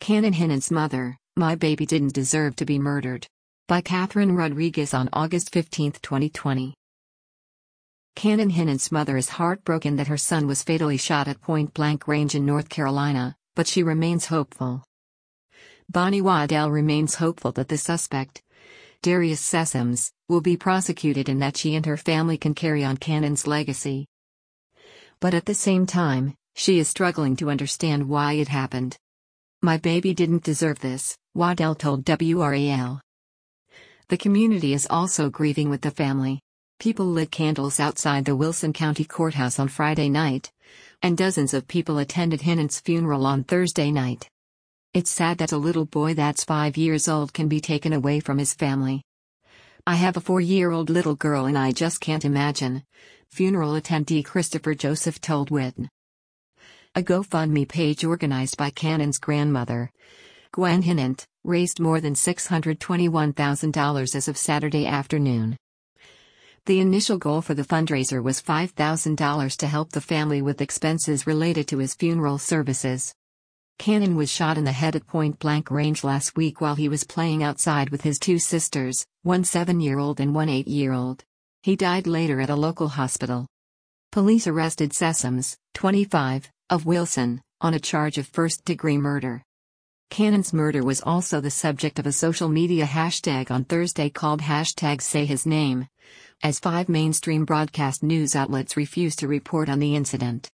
Cannon Hinnant's mother, "My baby didn't deserve to be murdered." By Catherine Rodriguez on August 15, 2020. Cannon Hinnant's mother is heartbroken that her son was fatally shot at point-blank range in North Carolina, but she remains hopeful. Bonnie Waddell remains hopeful that the suspect, Darius Sessoms, will be prosecuted and that she and her family can carry on Cannon's legacy. But at the same time, she is struggling to understand why it happened. "My baby didn't deserve this," Waddell told WRAL. The community is also grieving with the family. People lit candles outside the Wilson County Courthouse on Friday night, and dozens of people attended Hinnant's funeral on Thursday night. "It's sad that a little boy that's 5 years old can be taken away from his family. I have a 4-year-old little girl and I just can't imagine," funeral attendee Christopher Joseph told WITN. A GoFundMe page organized by Cannon's grandmother, Gwen Hinnant, raised more than $621,000 as of Saturday afternoon. The initial goal for the fundraiser was $5,000 to help the family with expenses related to his funeral services. Cannon was shot in the head at point-blank range last week while he was playing outside with his 2 sisters, one 7-year-old and one 8-year-old. He died later at a local hospital. Police arrested Sessoms, 25, of Wilson, on a charge of first-degree murder. Cannon's murder was also the subject of a social media hashtag on Thursday called #SayHisName, as 5 mainstream broadcast news outlets refused to report on the incident.